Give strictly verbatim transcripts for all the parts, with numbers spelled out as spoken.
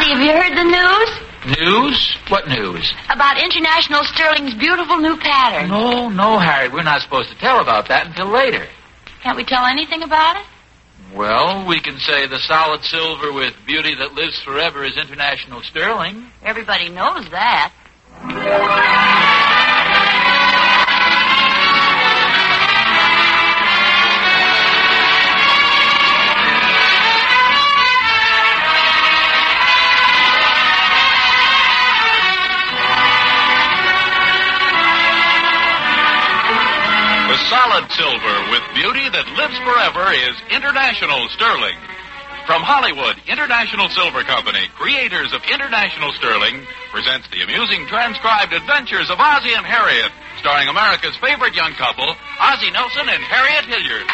Harry, have you heard the news? News? What news? About International Sterling's beautiful new pattern. No, no, Harry. We're not supposed to tell about that until later. Can't we tell anything about it? Well, we can say the solid silver with beauty that lives forever is International Sterling. Everybody knows that. Solid silver with beauty that lives forever is International Sterling. From Hollywood, International Silver Company, creators of International Sterling, presents the amusing transcribed adventures of Ozzie and Harriet, starring America's favorite young couple, Ozzie Nelson and Harriet Hilliard.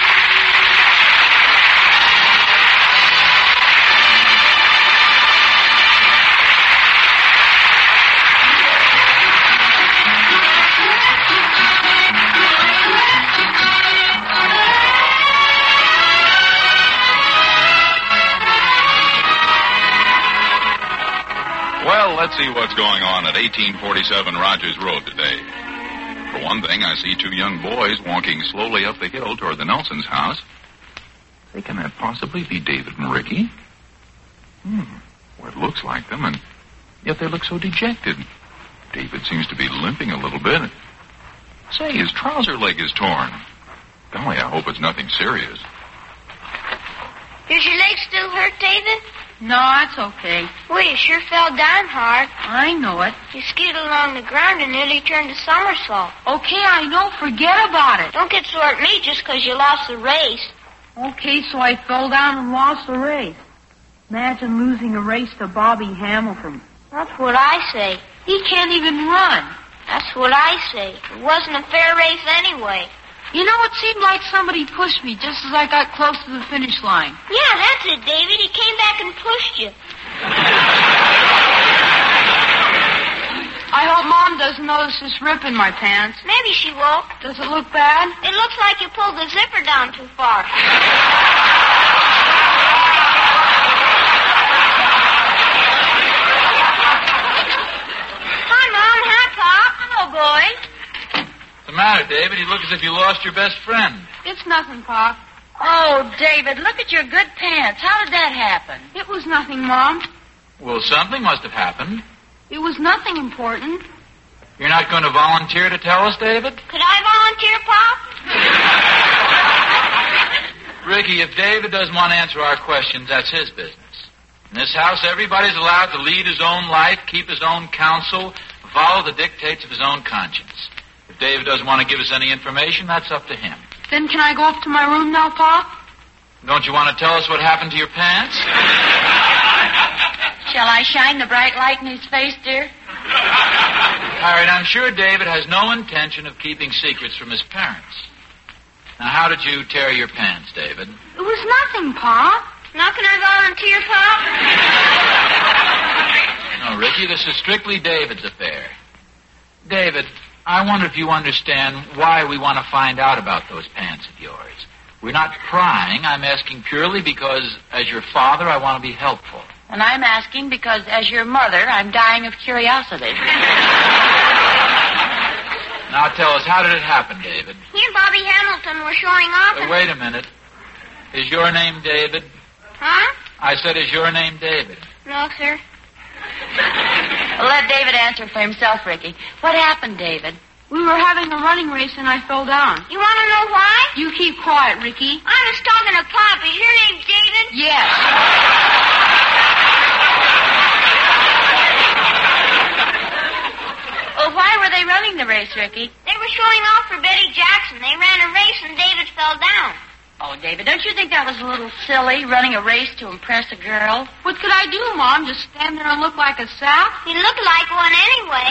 Well, let's see what's going on at eighteen forty-seven Rogers Road today. For one thing, I see two young boys walking slowly up the hill toward the Nelsons' house. Say, can that possibly be David and Ricky? Hmm. Well, it looks like them, and yet they look so dejected. David seems to be limping a little bit. Say, his trouser leg is torn. Golly, I hope it's nothing serious. Does your leg still hurt, David? No, it's okay. Well, you sure fell down hard. I know it. You skidded along the ground and nearly turned a somersault. Okay, I know. Forget about it. Don't get sore at me just because you lost the race. Okay, so I fell down and lost the race. Imagine losing a race to Bobby Hamilton. That's what I say. He can't even run. That's what I say. It wasn't a fair race anyway. You know, it seemed like somebody pushed me just as I got close to the finish line. Yeah, that's it, David. He came back and pushed you. I hope Mom doesn't notice this rip in my pants. Maybe she won't. Does it look bad? It looks like you pulled the zipper down too far. Hi, Mom. Hi, Pop. Hello, boys. What's the matter, David? You look as if you lost your best friend. It's nothing, Pop. Oh, David, look at your good pants. How did that happen? It was nothing, Mom. Well, something must have happened. It was nothing important. You're not going to volunteer to tell us, David? Could I volunteer, Pop? Ricky, if David doesn't want to answer our questions, that's his business. In this house, everybody's allowed to lead his own life, keep his own counsel, follow the dictates of his own conscience. If David doesn't want to give us any information, that's up to him. Then can I go up to my room now, Pop? Don't you want to tell us what happened to your pants? Shall I shine the bright light in his face, dear? All right, I'm sure David has no intention of keeping secrets from his parents. Now, how did you tear your pants, David? It was nothing, Pop. Now can I volunteer, Pop? No, Ricky, this is strictly David's affair. David, I wonder if you understand why we want to find out about those pants of yours. We're not prying. I'm asking purely because, as your father, I want to be helpful. And I'm asking because, as your mother, I'm dying of curiosity. Now tell us, how did it happen, David? He and Bobby Hamilton were showing off. Uh, and... wait a minute. Is your name David? Huh? I said, is your name David? No, sir. Well, let David answer for himself, Ricky. What happened, David? We were having a running race and I fell down. You want to know why? You keep quiet, Ricky. I was talking to Pop. Is your name David? Yes. Well, why were they running the race, Ricky? They were showing off for Betty Jackson. They ran a race and David fell down. Oh, David, don't you think that was a little silly, running a race to impress a girl? What could I do, Mom? Just stand there and look like a sap? You look like one anyway.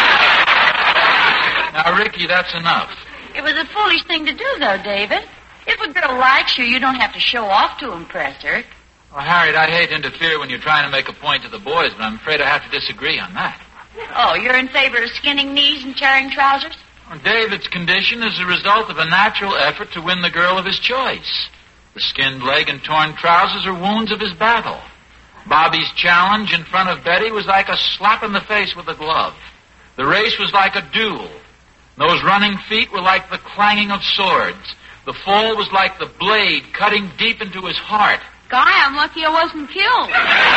Now, Ricky, that's enough. It was a foolish thing to do, though, David. If a girl likes you, you don't have to show off to impress her. Well, Harriet, I hate to interfere when you're trying to make a point to the boys, but I'm afraid I have to disagree on that. Oh, you're in favor of skinning knees and tearing trousers? Well, David's condition is the result of a natural effort to win the girl of his choice. The skinned leg and torn trousers are wounds of his battle. Bobby's challenge in front of Betty was like a slap in the face with a glove. The race was like a duel. Those running feet were like the clanging of swords. The fall was like the blade cutting deep into his heart. Guy, I'm lucky I wasn't killed.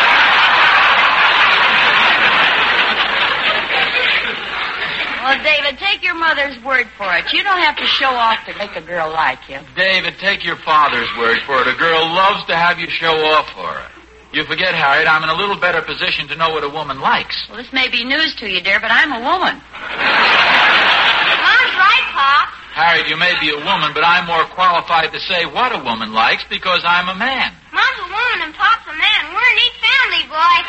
Well, David, take your mother's word for it. You don't have to show off to make a girl like you. David, take your father's word for it. A girl loves to have you show off for her. You forget, Harriet, I'm in a little better position to know what a woman likes. Well, this may be news to you, dear, but I'm a woman. Mom's right, Pop. Harriet, you may be a woman, but I'm more qualified to say what a woman likes because I'm a man. Mom's a woman and Pop's a man. We're a neat family, boy.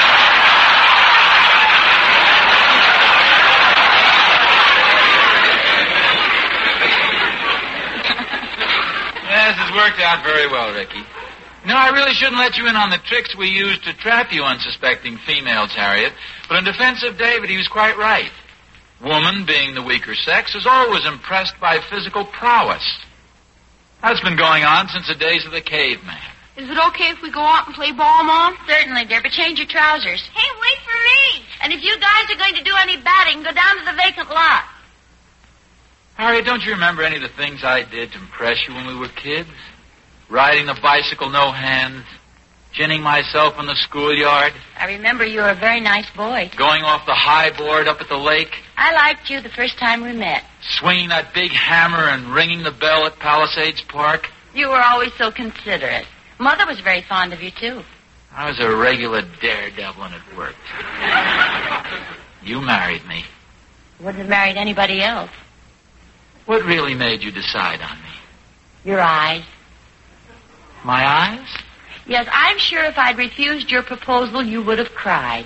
Yes, it's worked out very well, Ricky. No, I really shouldn't let you in on the tricks we use to trap you unsuspecting females, Harriet. But in defense of David, he was quite right. Woman, being the weaker sex, is always impressed by physical prowess. That's been going on since the days of the caveman. Is it okay if we go out and play ball, Mom? Certainly, dear, but change your trousers. Hey, wait for me. And if you guys are going to do any batting, go down to the vacant lot. Harriet, don't you remember any of the things I did to impress you when we were kids? Riding the bicycle, no hands. Ginning myself in the schoolyard. I remember you were a very nice boy. Going off the high board up at the lake. I liked you the first time we met. Swinging that big hammer and ringing the bell at Palisades Park. You were always so considerate. Mother was very fond of you, too. I was a regular daredevil and it worked. You married me. Wouldn't have married anybody else. What really made you decide on me? Your eyes. My eyes? Yes, I'm sure if I'd refused your proposal, you would have cried.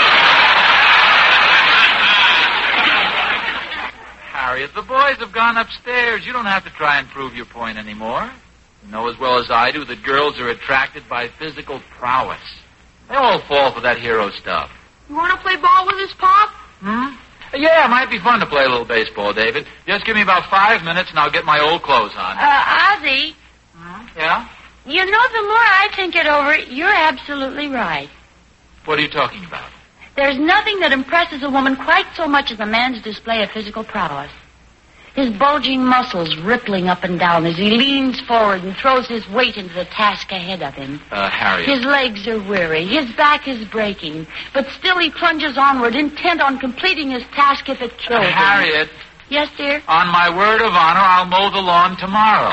Harriet, the boys have gone upstairs. You don't have to try and prove your point anymore. You know as well as I do that girls are attracted by physical prowess. They all fall for that hero stuff. You want to play ball with us, Pop? Hmm? Yeah, it might be fun to play a little baseball, David. Just give me about five minutes and I'll get my old clothes on. Uh, Ozzie. Hmm? Yeah? You know, the more I think it over, you're absolutely right. What are you talking about? There's nothing that impresses a woman quite so much as a man's display of physical prowess. His bulging muscles rippling up and down as he leans forward and throws his weight into the task ahead of him. Uh, Harriet. His legs are weary. His back is breaking. But still he plunges onward, intent on completing his task if it kills uh, him. Harriet. Yes, dear? On my word of honor, I'll mow the lawn tomorrow.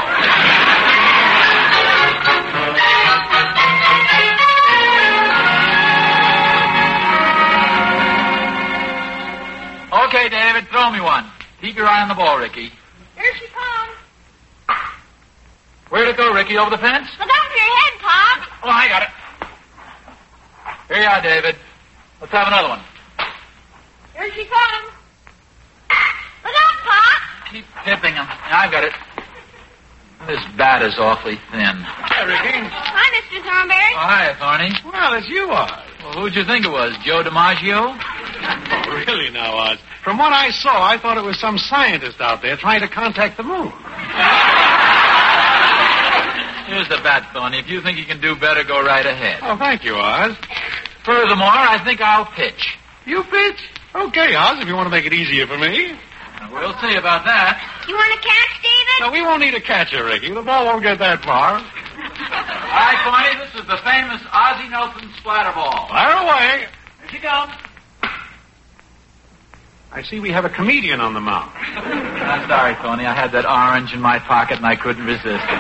Okay, David, throw me one. Keep your eye on the ball, Ricky. Here she comes. Where'd it go, Ricky? Over the fence? Look out for your head, Pop. Oh, I got it. Here you are, David. Let's have another one. Here she comes. Look out, Pop. Keep tipping him. I've got it. This bat is awfully thin. Hi, Ricky. Hi, Mister Thornberry. Oh, hi, Thorny. Well, it's you, Oz. Well, who'd you think it was? Joe DiMaggio? Oh, really now, Oz? From what I saw, I thought it was some scientist out there trying to contact the moon. Here's the bat, Thorny. If you think you can do better, go right ahead. Oh, thank you, Oz. Furthermore, I think I'll pitch. You pitch? Okay, Oz, if you want to make it easier for me. We'll see about that. You want to catch, David? No, we won't need a catcher, Ricky. The ball won't get that far. All right, Thorny, this is the famous Ozzie Nelson splatter ball. Fire away. Here she comes. I see we have a comedian on the mound. I'm sorry, Tony. I had that orange in my pocket and I couldn't resist it.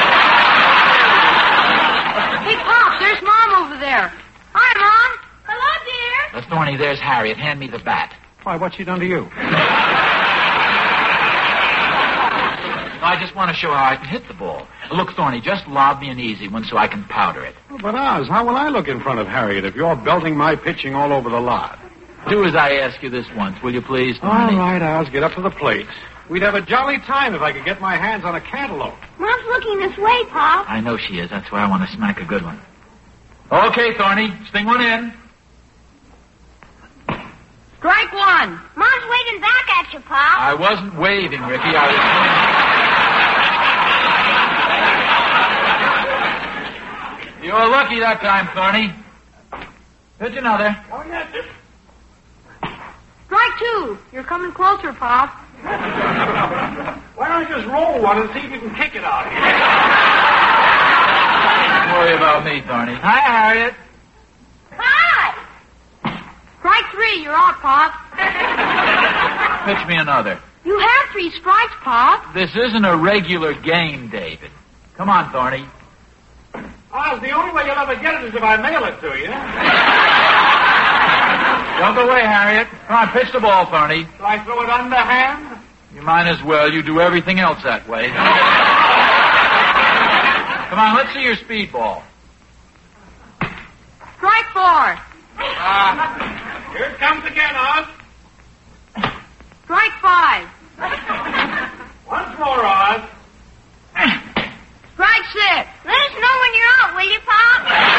Hey, Pop, there's Mom over there. Hi, Mom. Hello, dear. Uh, Thorny, there's Harriet. Hand me the bat. Why, what's she done to you? I just want to show how I can hit the ball. Look, Thorny, just lob me an easy one so I can powder it. Oh, but, Oz, how will I look in front of Harriet if you're belting my pitching all over the lot? Do as I ask you this once, will you please, Thorny? All right, Oz, get up to the plate. We'd have a jolly time if I could get my hands on a cantaloupe. Mom's looking this way, Pop. I know she is. That's why I want to smack a good one. Okay, Thorny, sting one in. Strike one. Mom's waving back at you, Pop. I wasn't waving, Ricky. I was... You were lucky that time, Thorny. Pitch another. Oh, yes, sir. Strike two. You're coming closer, Pop. Why don't you just roll one and see if you can kick it out here? Don't worry about me, Thorny. Hi, Harriet. Hi! Strike three. You're out, Pop. Pitch me another. You have three strikes, Pop. This isn't a regular game, David. Come on, Thorny. Oz, the only way you'll ever get it is if I mail it to you. Don't go away, Harriet. Come on, pitch the ball, Thorny. Shall I throw it underhand? You might as well. You do everything else that way. Come on, let's see your speedball. Strike four. Uh, here it comes again, Oz. Strike five. Once more, Oz. Strike six. Let us know when you're out, will you, Pop?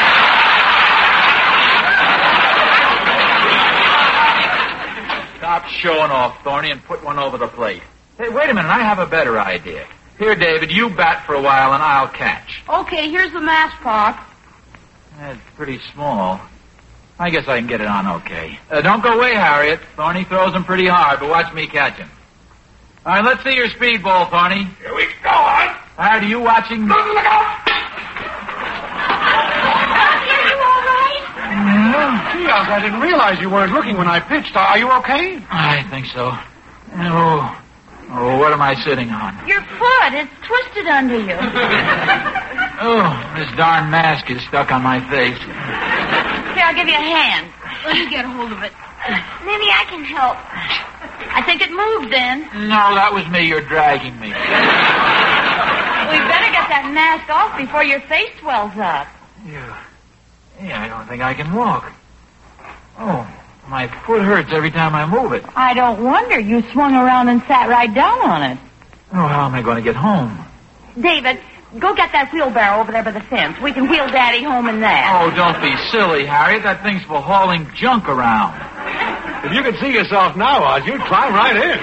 Stop showing off, Thorny, and put one over the plate. Hey, wait a minute. I have a better idea. Here, David, you bat for a while, and I'll catch. Okay, here's the mask, Pop. That's pretty small. I guess I can get it on okay. Uh, don't go away, Harriet. Thorny throws him pretty hard, but watch me catch him. All right, let's see your speedball, Thorny. Here we go, Oz. All right, are you watching? Look, look out! Yeah. Gee, Oz, I didn't realize you weren't looking when I pitched. Are you okay? I think so. Oh, oh, what am I sitting on? Your foot. It's twisted under you. Oh, this darn mask is stuck on my face. Here, I'll give you a hand. Let me get a hold of it. Maybe I can help. I think it moved then. No, that was me. You're dragging me. We better get that mask off before your face swells up. Yeah. Yeah, I don't think I can walk. Oh, my foot hurts every time I move it. I don't wonder. You swung around and sat right down on it. Oh, how am I going to get home? David, go get that wheelbarrow over there by the fence. We can wheel Daddy home in that. Oh, don't be silly, Harriet. That thing's for hauling junk around. If you could see yourself now, Oz, you'd climb right in.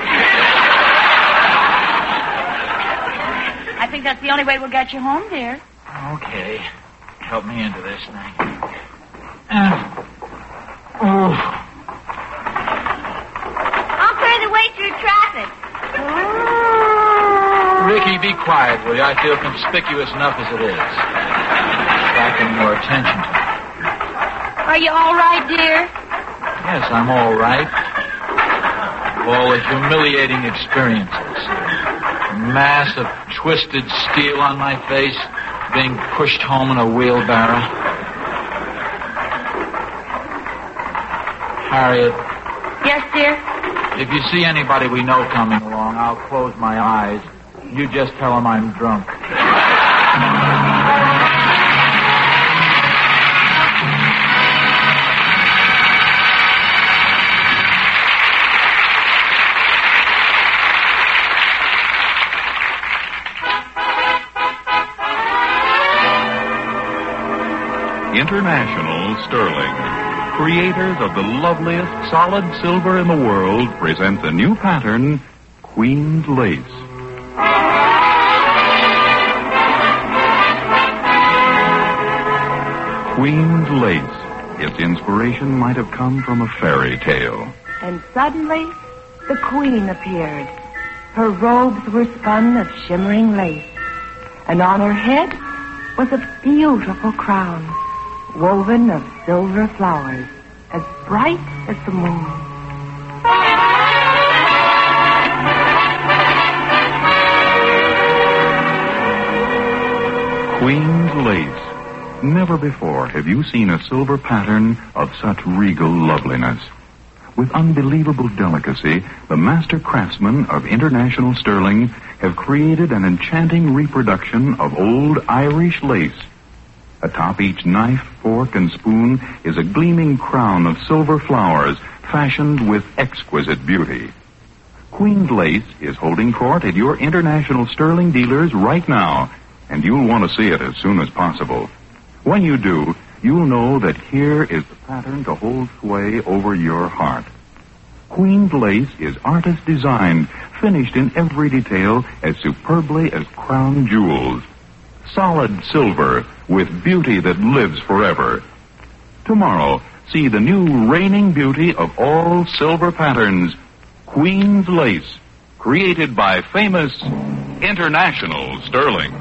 I think that's the only way we'll get you home, dear. Okay. Help me into this thing. Uh, oh. I'll clear the way through traffic. Ricky, be quiet, will you? I feel conspicuous enough as it is. Attracting more attention to me. Are you all right, dear? Yes, I'm all right. All the humiliating experiences. A mass of twisted steel on my face, being pushed home in a wheelbarrow. Harriet. Yes, dear? If you see anybody we know coming along, I'll close my eyes. You just tell them I'm drunk. International Sterling, creators of the loveliest solid silver in the world, present the new pattern, Queen's Lace. Queen's Lace. Its inspiration might have come from a fairy tale. And suddenly, the Queen appeared. Her robes were spun of shimmering lace, and on her head was a beautiful crown, woven of silver flowers, as bright as the moon. Queen's Lace. Never before have you seen a silver pattern of such regal loveliness. With unbelievable delicacy, the master craftsmen of International Sterling have created an enchanting reproduction of old Irish lace. Atop each knife, fork, and spoon is a gleaming crown of silver flowers fashioned with exquisite beauty. Queen's Lace is holding court at your International Sterling dealers right now, and you'll want to see it as soon as possible. When you do, you'll know that here is the pattern to hold sway over your heart. Queen's Lace is artist designed, finished in every detail as superbly as crown jewels. Solid silver with beauty that lives forever. Tomorrow, see the new reigning beauty of all silver patterns, Queen's Lace, created by famous International Sterling.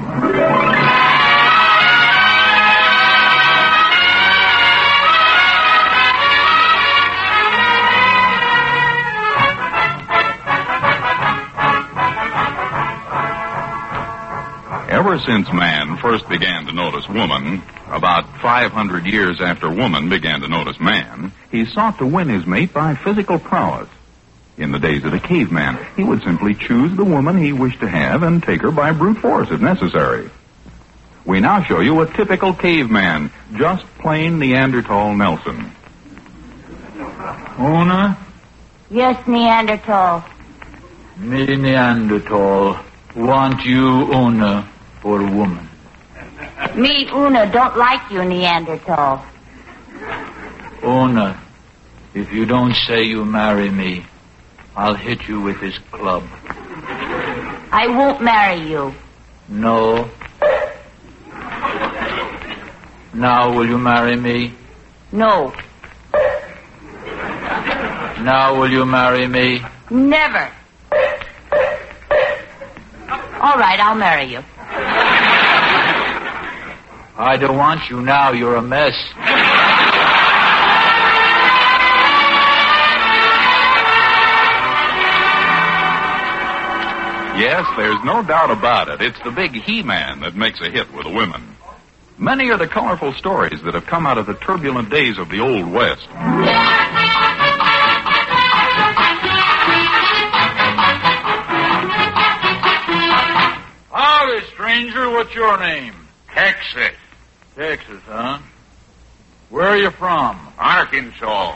Ever since man first began to notice woman, about five hundred years after woman began to notice man, he sought to win his mate by physical prowess. In the days of the caveman, he would simply choose the woman he wished to have and take her by brute force if necessary. We now show you a typical caveman, just plain Neanderthal Nelson. Una? Yes, Neanderthal. Me, Neanderthal, want you, Una, for a woman. Me, Una, don't like you, Neanderthal. Una, if you don't say you marry me, I'll hit you with this club. I won't marry you. No. Now will you marry me? No. Now will you marry me? Never. All right, I'll marry you. I don't want you now. You're a mess. Yes, there's no doubt about it. It's the big He-Man that makes a hit with the women. Many are the colorful stories that have come out of the turbulent days of the Old West. Howdy, stranger. What's your name? Texas. Texas, huh? Where are you from? Arkansas.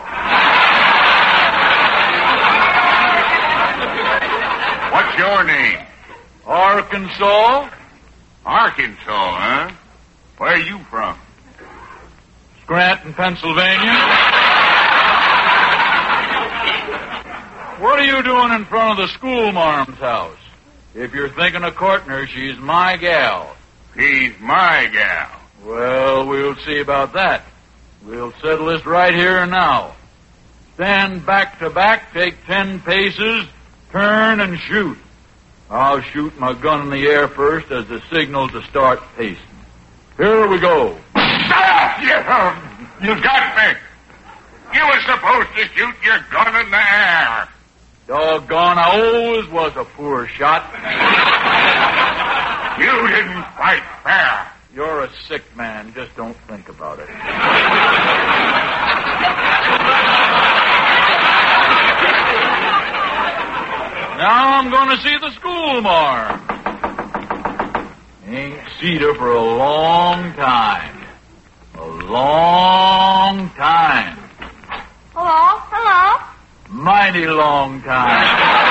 What's your name? Arkansas? Arkansas, huh? Where are you from? Scranton, Pennsylvania. What are you doing in front of the schoolmarm's house? If you're thinking of courting her, she's my gal. She's my gal. Well, we'll see about that. We'll settle this right here and now. Stand back to back, take ten paces, turn and shoot. I'll shoot my gun in the air first as the signal to start pacing. Here we go. Ah, you, you got me. You were supposed to shoot your gun in the air. Doggone, I always was a poor shot. You didn't fight fair. You're a sick man. Just don't think about it. Now I'm going to see the schoolmarm. Ain't seen her for a long time. A long time. Hello? Hello? Mighty long time.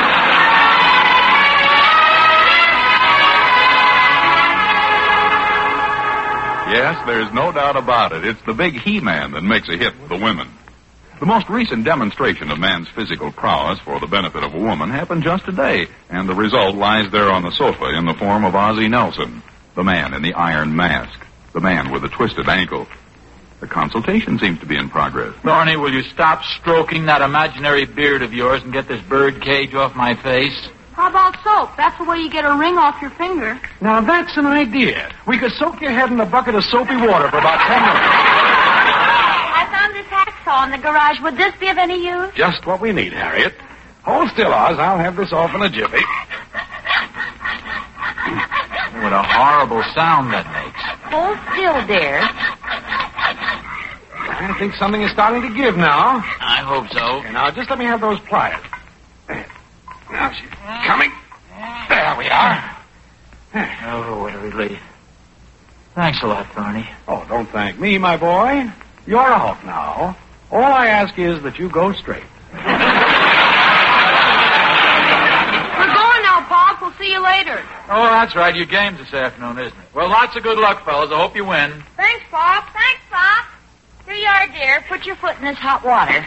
Yes, there's no doubt about it. It's the big He-Man that makes a hit with the women. The most recent demonstration of man's physical prowess for the benefit of a woman happened just today, and the result lies there on the sofa in the form of Ozzie Nelson, the man in the iron mask, the man with the twisted ankle. The consultation seems to be in progress. Barney, will you stop stroking that imaginary beard of yours and get this bird cage off my face? How about soap? That's the way you get a ring off your finger. Now, that's an idea. We could soak your head in a bucket of soapy water for about ten minutes. I found this hacksaw in the garage. Would this be of any use? Just what we need, Harriet. Hold still, Oz. I'll have this off in a jiffy. What a horrible sound that makes. Hold still, dear. I think something is starting to give now. I hope so. Okay, now, just let me have those pliers. Now she's coming. There we are. Oh, what a relief. Thanks a lot, Barney. Oh, don't thank me, my boy. You're off now. All I ask is that you go straight. We're going now, Pop. We'll see you later. Oh, that's right. Your game's this afternoon, isn't it? Well, lots of good luck, fellas. I hope you win. Thanks, Pop. Thanks, Pop. Here you are, dear. Put your foot in this hot water.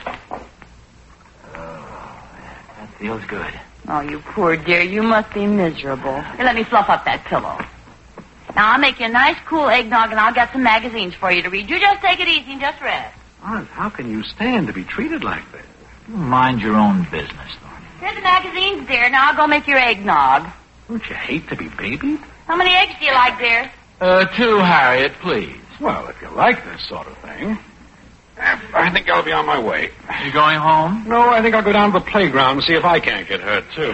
That feels good. Oh, you poor dear. You must be miserable. Here, let me fluff up that pillow. Now, I'll make you a nice, cool eggnog, and I'll get some magazines for you to read. You just take it easy and just rest. Aunt, how can you stand to be treated like this? Mind your own business, Thorny. Here's the magazines, dear. Now I'll go make your eggnog. Don't you hate to be babied? How many eggs do you like, dear? Uh, two, Harriet, please. Well, if you like this sort of thing. I think I'll be on my way. You going home? No, I think I'll go down to the playground and see if I can't get hurt, too.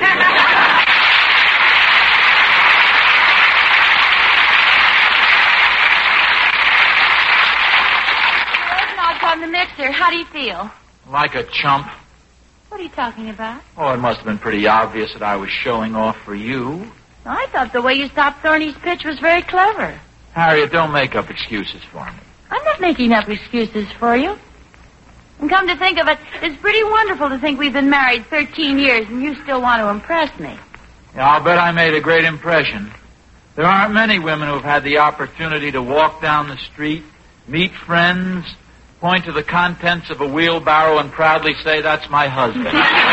On the mixer. How do you feel? Like a chump. What are you talking about? Oh, it must have been pretty obvious that I was showing off for you. I thought the way you stopped Thorny's pitch was very clever. Harriet, don't make up excuses for me. I'm not making up excuses for you. And come to think of it, it's pretty wonderful to think we've been married thirteen years and you still want to impress me. Yeah, I'll bet I made a great impression. There aren't many women who've had the opportunity to walk down the street, meet friends, point to the contents of a wheelbarrow and proudly say, that's my husband.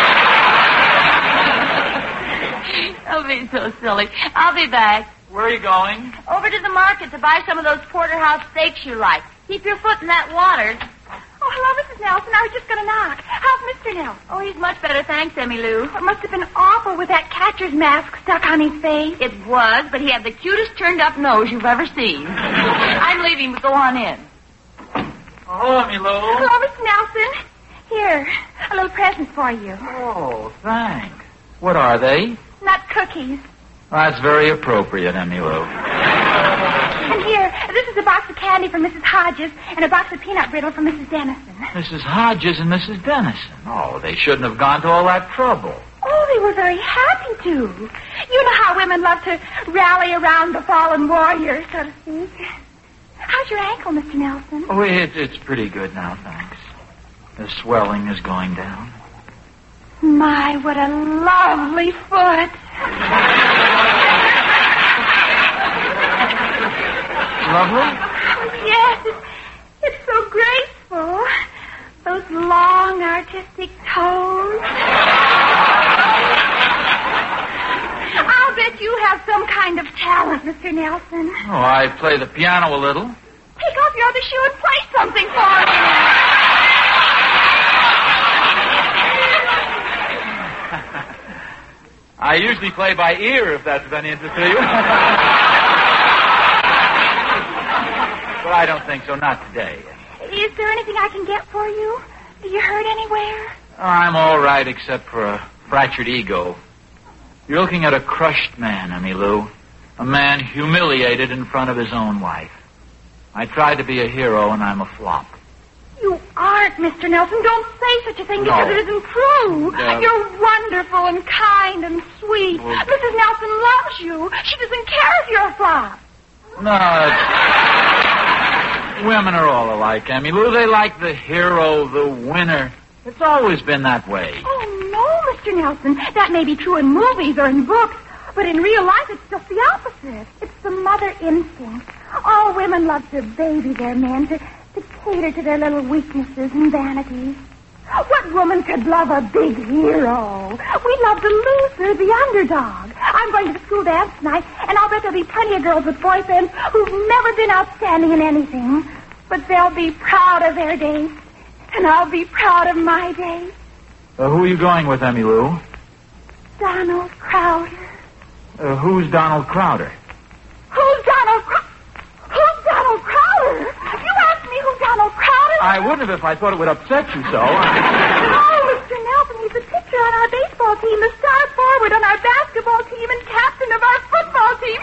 Don't be so silly. I'll be back. Where are you going? Over to the market to buy some of those porterhouse steaks you like. Keep your foot in that water. Oh, hello, Missus Nelson. I was just going to knock. How's Mister Nelson? Oh, he's much better, thanks, Emmy Lou. It must have been awful with that catcher's mask stuck on his face. It was, but he had the cutest turned-up nose you've ever seen. I'm leaving, but go on in. Oh, Emmy Lou. Hello, Mister Nelson. Here, a little present for you. Oh, thanks. What are they? Nut cookies. That's very appropriate, Emmy Lou. And here, this is a box of candy from Missus Hodges and a box of peanut brittle from Missus Dennison. Missus Hodges and Missus Dennison. Oh, they shouldn't have gone to all that trouble. Oh, they were very happy to. You know how women love to rally around the fallen warrior, so to speak. How's your ankle, Mister Nelson? Oh, it, it's pretty good now, thanks. The swelling is going down. My, what a lovely foot. Lovely? Oh, yes, it's, it's so graceful. Those long, artistic toes. I'll bet you have some kind of talent, Mister Nelson. Oh, I play the piano a little. Take off your other shoe and play something for me. I usually play by ear, if that's of any interest to you. But I don't think so, not today. Is there anything I can get for you? Do you hurt anywhere? I'm all right, except for a fractured ego. You're looking at a crushed man, Emmy Lou. A man humiliated in front of his own wife. I tried to be a hero, and I'm a flop. You aren't, Mister Nelson. Don't say such a thing No. because it isn't true. Uh, You're wonderful and kind and sweet. Well, Missus Nelson loves you. She doesn't care if you're a flop. No, it's... Women are all alike, Emmy Lou. They like the hero, the winner. It's always been that way. Oh, no, Mister Nelson. That may be true in movies or in books, but in real life it's just the opposite. It's the mother instinct. All women love to baby their men, to, to cater to their little weaknesses and vanities. What woman could love a big hero? We love the loser, the underdog. I'm going to the school dance tonight, and I'll bet there'll be plenty of girls with boyfriends who've never been outstanding in anything. But they'll be proud of their dates, and I'll be proud of my date. Uh, who are you going with, Emmy Lou? Donald Crowder. Uh, who's Donald Crowder? Who's Donald Crowder? Who's Donald Crowder? You asked me who Donald Crowder is. I wouldn't have if I thought it would upset you so. Oh, Mister Nelson, he's the pitcher on our baseball team, the star forward on our basketball team, and captain of our football team.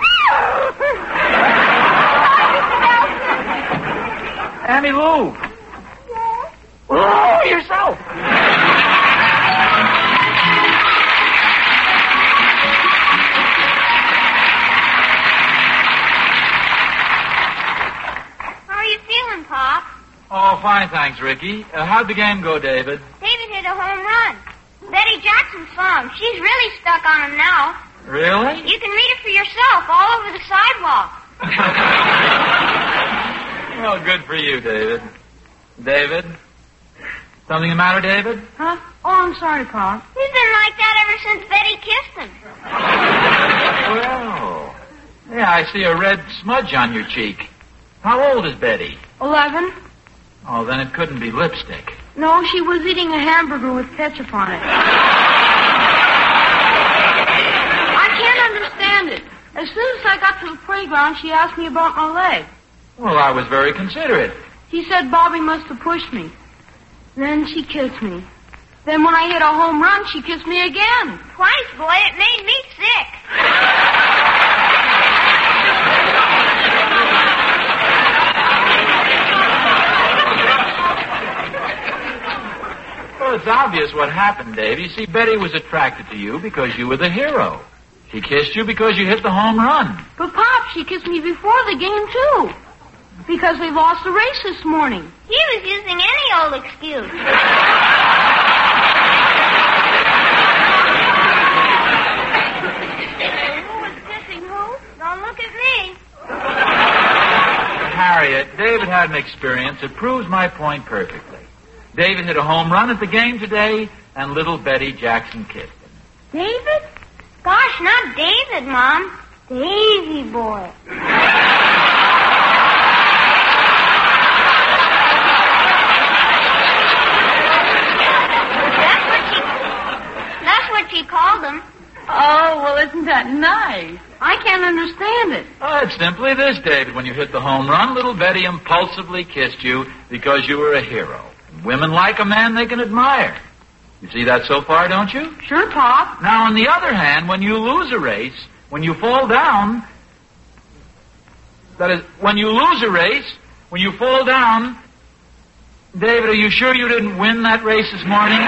Hi, Mister Nelson. Emmy Lou. Yes? Oh, yourself. How are you feeling, Pop? Oh, fine, thanks, Ricky. Uh, how'd the game go, David? David hit a home run. Betty Jackson saw him. She's really stuck on him now. Really? You can read it for yourself all over the sidewalk. Well, good for you, David. David? Something the matter, David? Huh? Oh, I'm sorry, Pop. He's been like that ever since Betty kissed him. Well, Yeah, I see a red smudge on your cheek. How old is Betty? Eleven. Oh, then it couldn't be lipstick. No, she was eating a hamburger with ketchup on it. I can't understand it. As soon as I got to the playground, she asked me about my leg. Well, I was very considerate. She said Bobby must have pushed me. Then she kissed me. Then when I hit a home run, she kissed me again. Twice, boy. It made me sick. Well, it's obvious what happened, Dave. You see, Betty was attracted to you because you were the hero. She kissed you because you hit the home run. But, Pop, she kissed me before the game, too. Because we lost the race this morning. He was using any old excuse. Who was kissing who? Don't look at me. Harriet, David had an experience that proves my point perfectly. David hit a home run at the game today, and little Betty Jackson kissed him. David? Gosh, not David, Mom. Davy boy. That's what she... That's what she called him. Oh, well, isn't that nice? I can't understand it. Oh, it's simply this, David. When you hit the home run, little Betty impulsively kissed you because you were a hero. And women like a man they can admire. You see that so far, don't you? Sure, Pop. Now, on the other hand, when you lose a race, when you fall down, that is, when you lose a race, when you fall down, David, are you sure you didn't win that race this morning?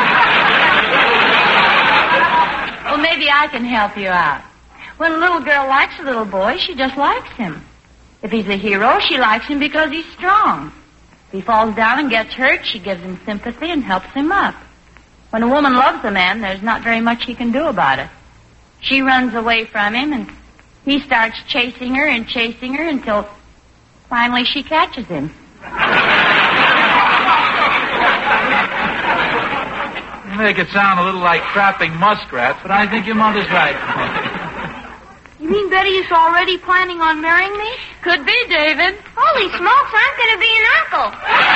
Well, maybe I can help you out. When a little girl likes a little boy, she just likes him. If he's a hero, she likes him because he's strong. If he falls down and gets hurt, she gives him sympathy and helps him up. When a woman loves a man, there's not very much he can do about it. She runs away from him, and he starts chasing her and chasing her until finally she catches him. You make it sound a little like trapping muskrats, but I think your mother's right. You mean Betty is already planning on marrying me? Could be, David. Holy smokes, I'm going to be an uncle.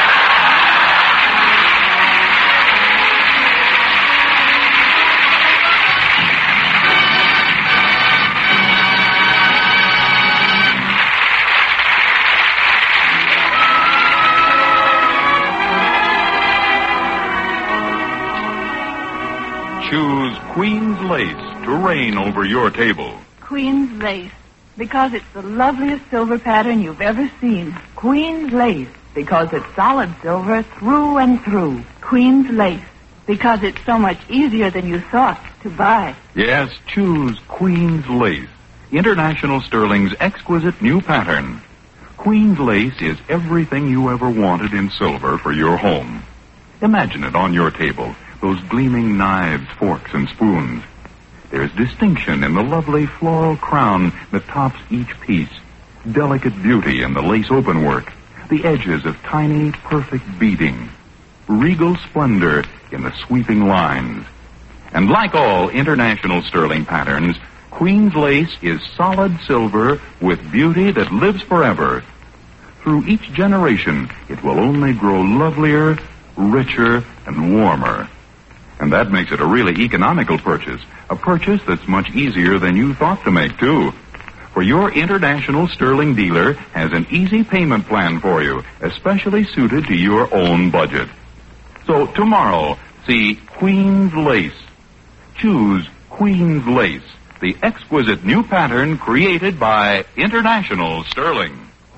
Choose Queen's Lace to reign over your table. Queen's Lace, because it's the loveliest silver pattern you've ever seen. Queen's Lace, because it's solid silver through and through. Queen's Lace, because it's so much easier than you thought to buy. Yes, choose Queen's Lace, International Sterling's exquisite new pattern. Queen's Lace is everything you ever wanted in silver for your home. Imagine it on your table, those gleaming knives, forks, and spoons. There's distinction in the lovely floral crown that tops each piece, delicate beauty in the lace openwork, the edges of tiny, perfect beading, regal splendor in the sweeping lines. And like all international sterling patterns, Queen's Lace is solid silver with beauty that lives forever. Through each generation, it will only grow lovelier, richer, and warmer. And that makes it a really economical purchase, a purchase that's much easier than you thought to make, too. For your International Sterling dealer has an easy payment plan for you, especially suited to your own budget. So tomorrow, see Queen's Lace. Choose Queen's Lace, the exquisite new pattern created by International Sterling.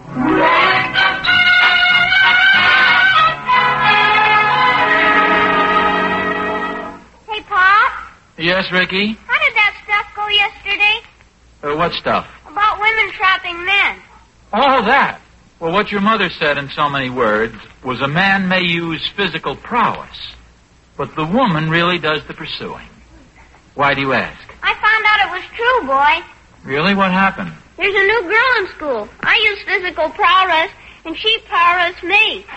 Hey, Pop? Yes, Ricky? How did that stuff go yesterday? Uh, what stuff? About women trapping men. All that. Well, what your mother said in so many words was a man may use physical prowess, but the woman really does the pursuing. Why do you ask? I found out it was true, boy. Really? What happened? There's a new girl in school. I use physical prowess, and she prowess me.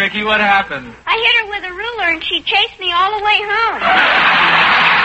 Mickey. What happened? I hit her with a ruler and she chased me all the way home.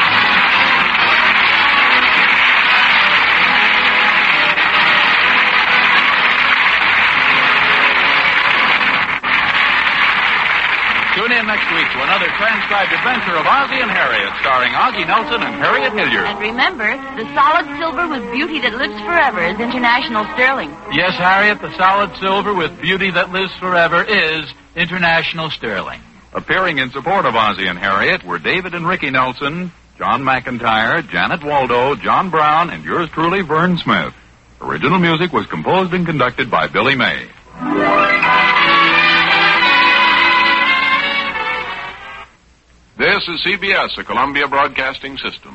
Tune in next week to another transcribed adventure of Ozzie and Harriet, starring Ozzie Nelson and Harriet Hilliard. And remember, the solid silver with beauty that lives forever is International Sterling. Yes, Harriet, the solid silver with beauty that lives forever is International Sterling. Appearing in support of Ozzie and Harriet were David and Ricky Nelson, John McIntyre, Janet Waldo, John Brown, and yours truly, Vern Smith. Original music was composed and conducted by Billy May. This is C B S, the Columbia Broadcasting System.